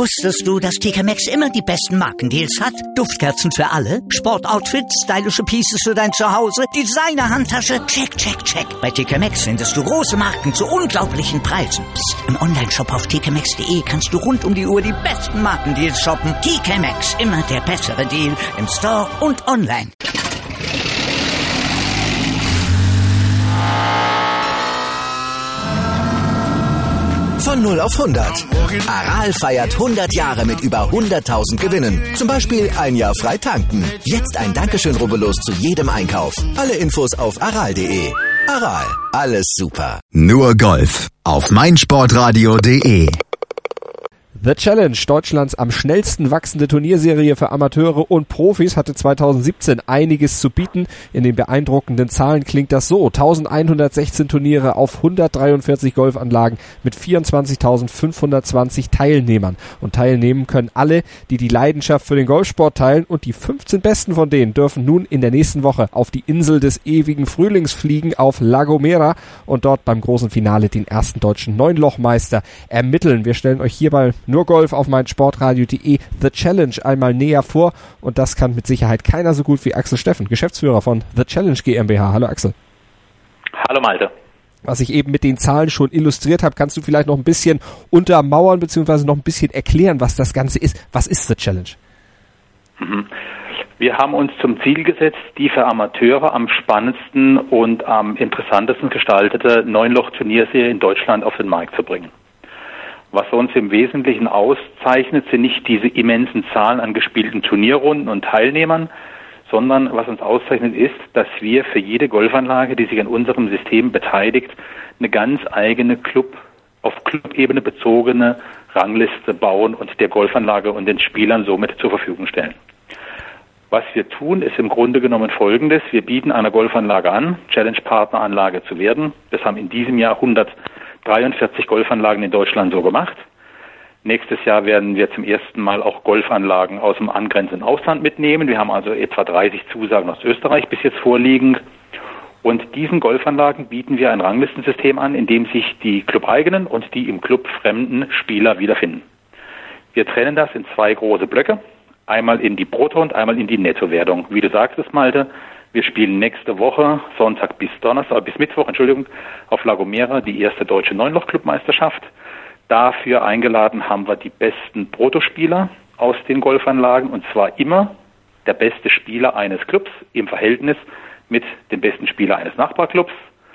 Wusstest du, dass TK Maxx immer die besten Markendeals hat? Duftkerzen für alle, Sportoutfits, stylische Pieces für dein Zuhause, Designer-Handtasche, check, check, check. Bei TK Maxx findest du große Marken zu unglaublichen Preisen. Psst. Im Onlineshop auf tkmaxx.de kannst du rund um die Uhr die besten Markendeals shoppen. TK Maxx, immer der bessere Deal im Store und online. Von 0 auf 100. Aral feiert 100 Jahre mit über 100.000 Gewinnen. Zum Beispiel ein Jahr frei tanken. Jetzt ein Dankeschön, rubbellos zu jedem Einkauf. Alle Infos auf aral.de. Aral, alles super. Nur Golf auf meinsportradio.de. The Challenge, Deutschlands am schnellsten wachsende Turnierserie für Amateure und Profis, hatte 2017 einiges zu bieten. In den beeindruckenden Zahlen klingt das so: 1116 Turniere auf 143 Golfanlagen mit 24.520 Teilnehmern. Und teilnehmen können alle, die die Leidenschaft für den Golfsport teilen, und die 15 Besten von denen dürfen nun in der nächsten Woche auf die Insel des ewigen Frühlings fliegen, auf La Gomera, und dort beim großen Finale den ersten deutschen Neunlochmeister ermitteln. Wir stellen euch hierbei Nur Golf auf meinsportradio.de The Challenge einmal näher vor, und das kann mit Sicherheit keiner so gut wie Axel Steffen, Geschäftsführer von The Challenge GmbH. Hallo Axel. Hallo Malte. Was ich eben mit den Zahlen schon illustriert habe, kannst du vielleicht noch ein bisschen untermauern bzw. noch ein bisschen erklären, was das Ganze ist. Was ist The Challenge? Wir haben uns zum Ziel gesetzt, die für Amateure am spannendsten und am interessantesten gestaltete Neunloch-Turnierserie in Deutschland auf den Markt zu bringen. Was uns im Wesentlichen auszeichnet, sind nicht diese immensen Zahlen an gespielten Turnierrunden und Teilnehmern, sondern was uns auszeichnet ist, dass wir für jede Golfanlage, die sich an unserem System beteiligt, eine ganz eigene auf Clubebene bezogene Rangliste bauen und der Golfanlage und den Spielern somit zur Verfügung stellen. Was wir tun, ist im Grunde genommen Folgendes: Wir bieten einer Golfanlage an, Challenge-Partneranlage zu werden. Das haben in diesem Jahr 143 Golfanlagen in Deutschland so gemacht. Nächstes Jahr werden wir zum ersten Mal auch Golfanlagen aus dem angrenzenden Ausland mitnehmen. Wir haben also etwa 30 Zusagen aus Österreich bis jetzt vorliegend. Und diesen Golfanlagen bieten wir ein Ranglistensystem an, in dem sich die clubeigenen und die im Club fremden Spieler wiederfinden. Wir trennen das in zwei große Blöcke. Einmal in die Brutto- und einmal in die Nettowertung. Wie du sagtest, Malte, wir spielen nächste Woche, Sonntag bis Mittwoch, auf La Gomera die erste deutsche Neunloch-Clubmeisterschaft. Dafür eingeladen haben wir die besten Bruttospieler aus den Golfanlagen, und zwar immer der beste Spieler eines Clubs im Verhältnis mit dem besten Spieler eines Nachbarclubs.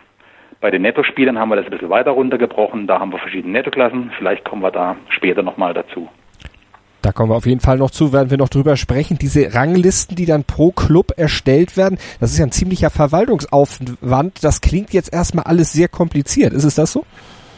Bei den Nettospielern haben wir das ein bisschen weiter runtergebrochen, da haben wir verschiedene Nettoklassen, vielleicht kommen wir da später nochmal dazu. Da kommen wir auf jeden Fall noch zu, werden wir noch drüber sprechen. Diese Ranglisten, die dann pro Club erstellt werden, das ist ja ein ziemlicher Verwaltungsaufwand. Das klingt jetzt erstmal alles sehr kompliziert. Ist es das so?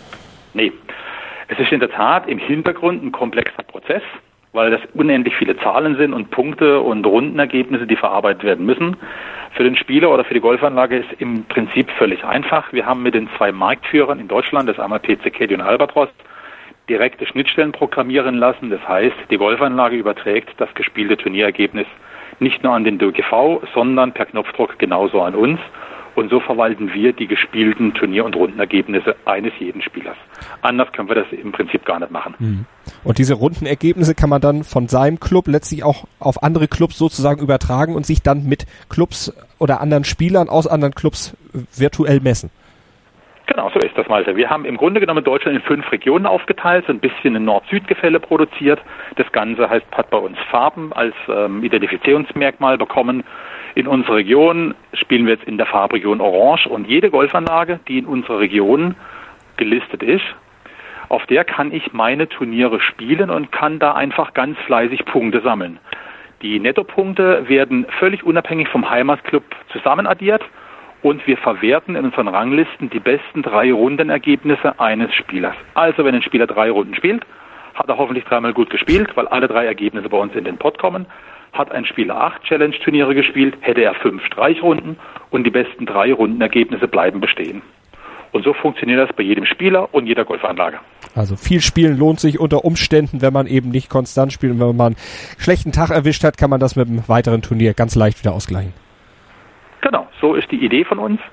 Nee. Es ist in der Tat im Hintergrund ein komplexer Prozess, weil das unendlich viele Zahlen sind und Punkte und Rundenergebnisse, die verarbeitet werden müssen. Für den Spieler oder für die Golfanlage ist im Prinzip völlig einfach. Wir haben mit den zwei Marktführern in Deutschland, das ist einmal PC Caddy und Albatros, direkte Schnittstellen programmieren lassen. Das heißt, die Golfanlage überträgt das gespielte Turnierergebnis nicht nur an den DGV, sondern per Knopfdruck genauso an uns. Und so verwalten wir die gespielten Turnier- und Rundenergebnisse eines jeden Spielers. Anders können wir das im Prinzip gar nicht machen. Und diese Rundenergebnisse kann man dann von seinem Club letztlich auch auf andere Clubs sozusagen übertragen und sich dann mit Clubs oder anderen Spielern aus anderen Clubs virtuell messen. Genau, so ist das, Malte. Wir haben im Grunde genommen Deutschland in 5 Regionen aufgeteilt, so ein bisschen ein Nord-Süd-Gefälle produziert. Das Ganze hat bei uns Farben als Identifizierungsmerkmal bekommen. In unserer Region spielen wir jetzt in der Farbregion Orange, und jede Golfanlage, die in unserer Region gelistet ist, auf der kann ich meine Turniere spielen und kann da einfach ganz fleißig Punkte sammeln. Die Nettopunkte werden völlig unabhängig vom Heimatclub zusammenaddiert, und wir verwerten in unseren Ranglisten die besten 3 Rundenergebnisse eines Spielers. Also wenn ein Spieler 3 Runden spielt, hat er hoffentlich 3-mal gut gespielt, weil alle 3 Ergebnisse bei uns in den Pot kommen. Hat ein Spieler 8 Challenge-Turniere gespielt, hätte er 5 Streichrunden, und die besten 3 Rundenergebnisse bleiben bestehen. Und so funktioniert das bei jedem Spieler und jeder Golfanlage. Also viel Spielen lohnt sich unter Umständen, wenn man eben nicht konstant spielt, und wenn man einen schlechten Tag erwischt hat, kann man das mit einem weiteren Turnier ganz leicht wieder ausgleichen. Genau, so ist die Idee von uns.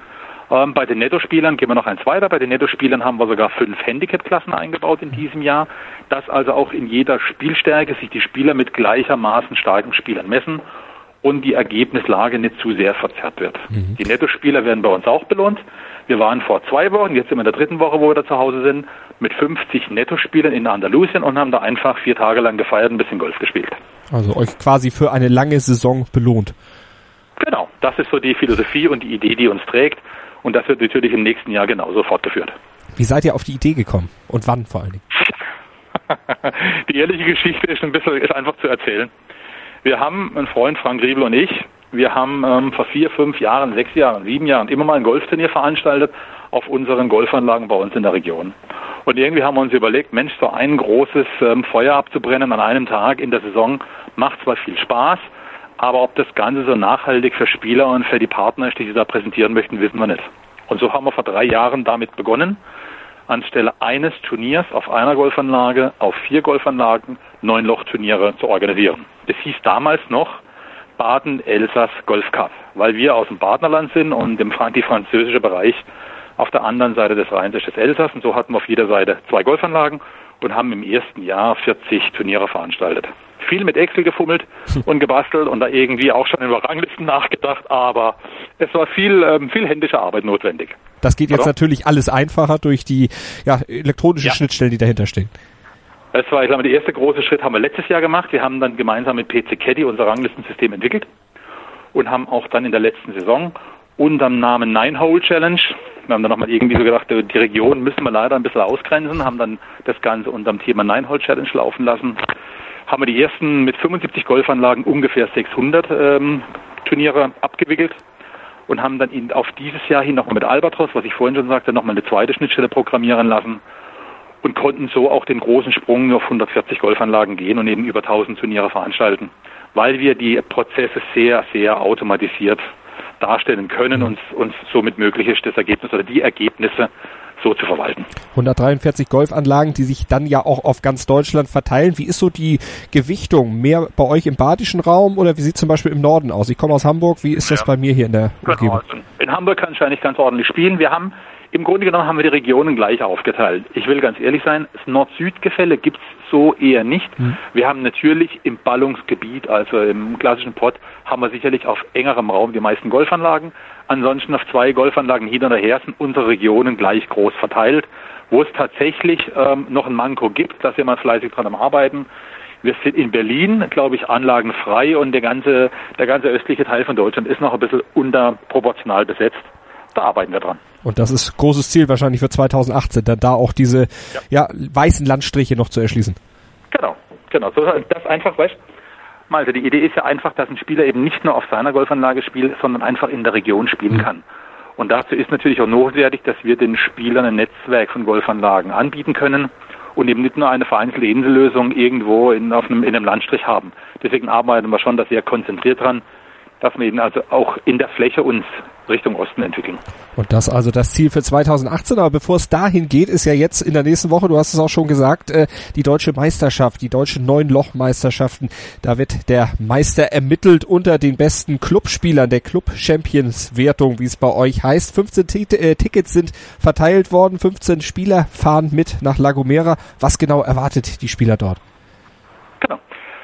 Bei den Nettospielern gehen wir noch eins weiter. Bei den Nettospielern haben wir sogar 5 Handicap-Klassen eingebaut in diesem Jahr, dass also auch in jeder Spielstärke sich die Spieler mit gleichermaßen starken Spielern messen und die Ergebnislage nicht zu sehr verzerrt wird. Die Nettospieler werden bei uns auch belohnt. Wir waren vor 2 Wochen, jetzt sind wir in der 3. Woche, wo wir da zu Hause sind, mit 50 Nettospielern in Andalusien und haben da einfach 4 Tage lang gefeiert und ein bisschen Golf gespielt. Also euch quasi für eine lange Saison belohnt. Genau, das ist so die Philosophie und die Idee, die uns trägt. Und das wird natürlich im nächsten Jahr genauso fortgeführt. Wie seid ihr auf die Idee gekommen? Und wann vor allen Dingen? Die ehrliche Geschichte ist einfach zu erzählen. Wir haben, ein Freund Frank Riebel und ich, wir haben vor 4, 5 Jahren, 6 Jahren, 7 Jahren immer mal ein Golfturnier veranstaltet auf unseren Golfanlagen bei uns in der Region. Und irgendwie haben wir uns überlegt, Mensch, so ein großes Feuer abzubrennen an einem Tag in der Saison macht zwar viel Spaß, aber ob das Ganze so nachhaltig für Spieler und für die Partner ist, die sie da präsentieren möchten, wissen wir nicht. Und so haben wir vor 3 Jahren damit begonnen, anstelle eines Turniers auf einer Golfanlage auf 4 Golfanlagen 9-Loch-Turniere zu organisieren. Das hieß damals noch Baden-Elsass Golf Cup, weil wir aus dem Partnerland sind und die französische Bereich auf der anderen Seite des Rheins ist das Elsass. Und so hatten wir auf jeder Seite 2 Golfanlagen und haben im ersten Jahr 40 Turniere veranstaltet. Viel mit Excel gefummelt und gebastelt und da irgendwie auch schon über Ranglisten nachgedacht, aber es war viel händische Arbeit notwendig. Das geht jetzt natürlich alles einfacher durch die elektronischen Schnittstellen, die dahinter stehen. Das war, ich glaube, der erste große Schritt haben wir letztes Jahr gemacht. Wir haben dann gemeinsam mit PC Caddy unser Ranglistensystem entwickelt und haben auch dann in der letzten Saison unter dem Namen 9-Hole Challenge, wir haben dann nochmal irgendwie so gedacht, die Region müssen wir leider ein bisschen ausgrenzen, haben dann das Ganze unter dem Thema 9-Hole Challenge laufen lassen. Haben wir die ersten mit 75 Golfanlagen ungefähr 600 Turniere abgewickelt und haben dann auf dieses Jahr hin nochmal mit Albatros, was ich vorhin schon sagte, nochmal eine zweite Schnittstelle programmieren lassen und konnten so auch den großen Sprung auf 140 Golfanlagen gehen und eben über 1000 Turniere veranstalten, weil wir die Prozesse sehr, sehr automatisiert darstellen können und uns somit möglich ist, das Ergebnis oder die Ergebnisse so zu verwalten. 143 Golfanlagen, die sich dann ja auch auf ganz Deutschland verteilen. Wie ist so die Gewichtung? Mehr bei euch im badischen Raum oder wie sieht es zum Beispiel im Norden aus? Ich komme aus Hamburg. Wie ist das bei mir hier in der Umgebung? In Hamburg kann ich eigentlich ganz ordentlich spielen. Im Grunde genommen haben wir die Regionen gleich aufgeteilt. Ich will ganz ehrlich sein, das Nord-Süd-Gefälle gibt es so eher nicht. Wir haben natürlich im Ballungsgebiet, also im klassischen Pott, haben wir sicherlich auf engerem Raum die meisten Golfanlagen. Ansonsten auf 2 Golfanlagen hin und her sind unsere Regionen gleich groß verteilt. Wo es tatsächlich noch ein Manko gibt, da sind wir fleißig dran am Arbeiten. Wir sind in Berlin, glaube ich, anlagenfrei und der ganze östliche Teil von Deutschland ist noch ein bisschen unterproportional besetzt. Da arbeiten wir dran. Und das ist großes Ziel wahrscheinlich für 2018, dann da auch diese weißen Landstriche noch zu erschließen. Genau. So, das einfach, weißt du, Malte, die Idee ist ja einfach, dass ein Spieler eben nicht nur auf seiner Golfanlage spielt, sondern einfach in der Region spielen kann. Und dazu ist natürlich auch notwendig, dass wir den Spielern ein Netzwerk von Golfanlagen anbieten können und eben nicht nur eine vereinzelte Insellösung irgendwo in einem Landstrich haben. Deswegen arbeiten wir schon da sehr konzentriert dran, dass wir eben also auch in der Fläche uns Richtung Osten entwickeln. Und das also das Ziel für 2018. Aber bevor es dahin geht, ist ja jetzt in der nächsten Woche, du hast es auch schon gesagt, die deutsche Meisterschaft, die deutschen 9-Loch-Meisterschaften. Da wird der Meister ermittelt unter den besten Clubspielern der Club-Champions-Wertung, wie es bei euch heißt. 15 Tickets sind verteilt worden, 15 Spieler fahren mit nach La Gomera. Was genau erwartet die Spieler dort? Genau.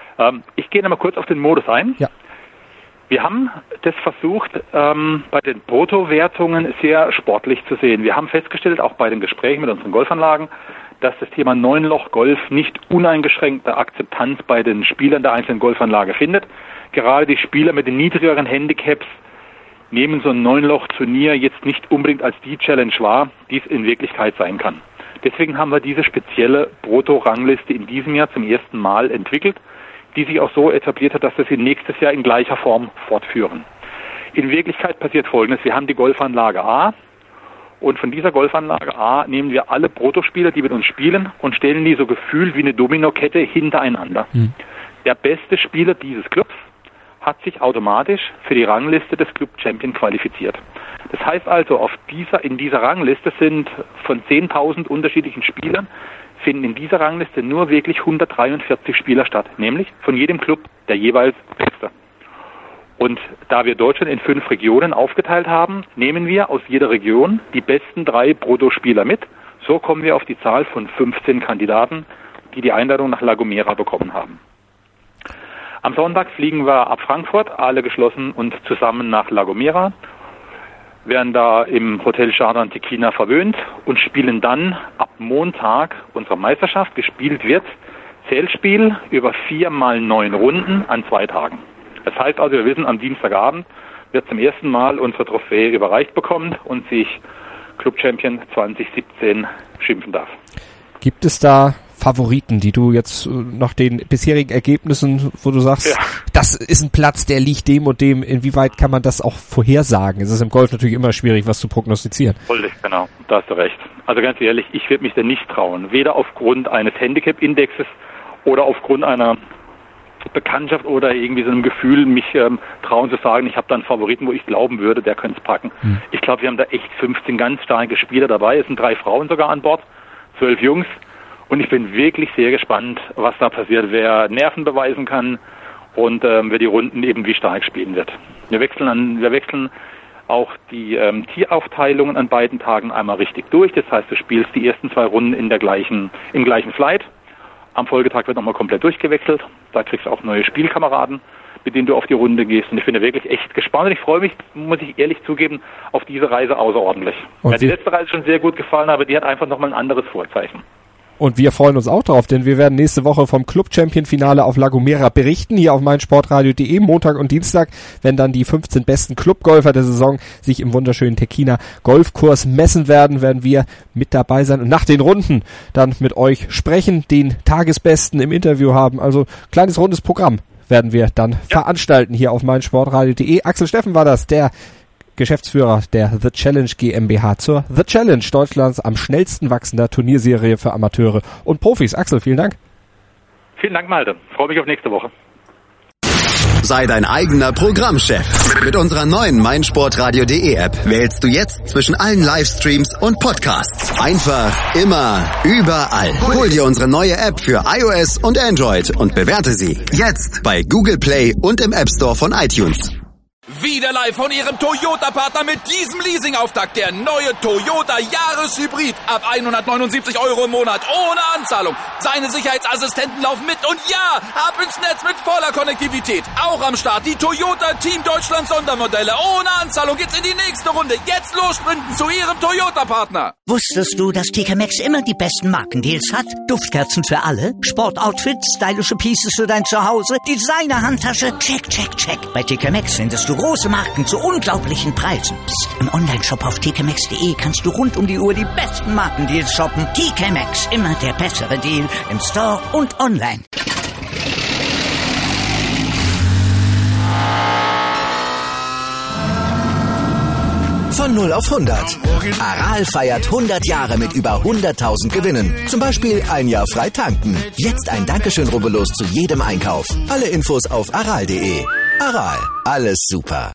Ich gehe nochmal kurz auf den Modus ein. Ja. Wir haben das versucht, bei den Bruttowertungen sehr sportlich zu sehen. Wir haben festgestellt, auch bei den Gesprächen mit unseren Golfanlagen, dass das Thema 9-Loch-Golf nicht uneingeschränkte Akzeptanz bei den Spielern der einzelnen Golfanlage findet. Gerade die Spieler mit den niedrigeren Handicaps nehmen so ein 9-Loch-Turnier jetzt nicht unbedingt als die Challenge wahr, die es in Wirklichkeit sein kann. Deswegen haben wir diese spezielle Brutto-Rangliste in diesem Jahr zum ersten Mal entwickelt, die sich auch so etabliert hat, dass wir sie nächstes Jahr in gleicher Form fortführen. In Wirklichkeit passiert Folgendes. Wir haben die Golfanlage A und von dieser Golfanlage A nehmen wir alle Bruttospieler, die mit uns spielen und stellen die so gefühlt wie eine Dominokette hintereinander. Der beste Spieler dieses Clubs hat sich automatisch für die Rangliste des Club Champion qualifiziert. Das heißt also, in dieser Rangliste sind von 10.000 unterschiedlichen Spielern finden in dieser Rangliste nur wirklich 143 Spieler statt, nämlich von jedem Club der jeweils Beste. Und da wir Deutschland in 5 Regionen aufgeteilt haben, nehmen wir aus jeder Region die besten 3 Bruttospieler mit. So kommen wir auf die Zahl von 15 Kandidaten, die die Einladung nach La Gomera bekommen haben. Am Sonntag fliegen wir ab Frankfurt, alle geschlossen und zusammen nach La Gomera, werden da im Hotel Jardin Tequila verwöhnt und spielen dann ab Montag unsere Meisterschaft. Gespielt wird Zählspiel über 4 mal 9 Runden an 2 Tagen. Das heißt also, wir wissen, am Dienstagabend wird zum ersten Mal unsere Trophäe überreicht bekommen und sich Club Champion 2017 schimpfen darf. Gibt es da Favoriten, die du jetzt nach den bisherigen Ergebnissen, wo du sagst, das ist ein Platz, der liegt dem und dem, inwieweit kann man das auch vorhersagen? Es ist im Golf natürlich immer schwierig, was zu prognostizieren. Vollständig, genau, da hast du recht. Also ganz ehrlich, ich würde mich da nicht trauen, weder aufgrund eines Handicap-Indexes oder aufgrund einer Bekanntschaft oder irgendwie so einem Gefühl, mich trauen zu sagen, ich habe da einen Favoriten, wo ich glauben würde, der könnte es packen. Ich glaube, wir haben da echt 15 ganz starke Spieler dabei. Es sind 3 Frauen sogar an Bord, 12 Jungs. Und ich bin wirklich sehr gespannt, was da passiert, wer Nerven beweisen kann und wer die Runden eben wie stark spielen wird. Wir wechseln auch die Tieraufteilungen an beiden Tagen einmal richtig durch. Das heißt, du spielst die ersten 2 Runden im gleichen Flight. Am Folgetag wird nochmal komplett durchgewechselt. Da kriegst du auch neue Spielkameraden, mit denen du auf die Runde gehst. Und ich bin da wirklich echt gespannt. Und ich freue mich, muss ich ehrlich zugeben, auf diese Reise außerordentlich. Weil die letzte Reise schon sehr gut gefallen, aber die hat einfach nochmal ein anderes Vorzeichen. Und wir freuen uns auch drauf, denn wir werden nächste Woche vom Club-Champion-Finale auf La Gomera berichten, hier auf meinsportradio.de. Montag und Dienstag, wenn dann die 15 besten Clubgolfer der Saison sich im wunderschönen Tequila Golfkurs messen werden wir mit dabei sein und nach den Runden dann mit euch sprechen, den Tagesbesten im Interview haben. Also kleines rundes Programm werden wir dann veranstalten hier auf meinsportradio.de. Axel Steffen war das, der Geschäftsführer der The Challenge GmbH zur The Challenge, Deutschlands am schnellsten wachsender Turnierserie für Amateure und Profis. Axel, vielen Dank. Vielen Dank, Malte. Freue mich auf nächste Woche. Sei dein eigener Programmchef. Mit unserer neuen meinsportradio.de App wählst du jetzt zwischen allen Livestreams und Podcasts. Einfach, immer, überall. Hol dir unsere neue App für iOS und Android und bewerte sie jetzt bei Google Play und im App Store von iTunes. Wieder live von Ihrem Toyota-Partner mit diesem Leasing-Auftakt. Der neue Toyota Jahreshybrid. Ab 179 € im Monat. Ohne Anzahlung. Seine Sicherheitsassistenten laufen mit. Und ja, ab ins Netz mit voller Konnektivität. Auch am Start die Toyota Team Deutschland Sondermodelle. Ohne Anzahlung geht's in die nächste Runde. Jetzt los sprinten zu Ihrem Toyota-Partner. Wusstest du, dass TK Maxx immer die besten Markendeals hat? Duftkerzen für alle, Sportoutfits, stylische Pieces für dein Zuhause, Designer-Handtasche, check, check, check. Bei TK Maxx findest du große Marken zu unglaublichen Preisen. Psst. Im Onlineshop auf tkmaxx.de kannst du rund um die Uhr die besten Markendeals shoppen. TK Maxx, immer der bessere Deal im Store und online. Von 0 auf 100. Aral feiert 100 Jahre mit über 100.000 Gewinnen. Zum Beispiel ein Jahr frei tanken. Jetzt ein Dankeschön, rubbellos zu jedem Einkauf. Alle Infos auf aral.de. Aral, alles super.